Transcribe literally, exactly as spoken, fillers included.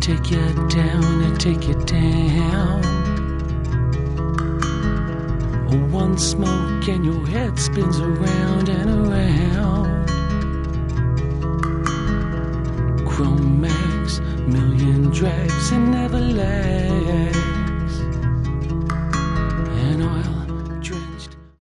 take you down and take you down. One smoke and your head spins around and around. Chrome Max, million drags and never last.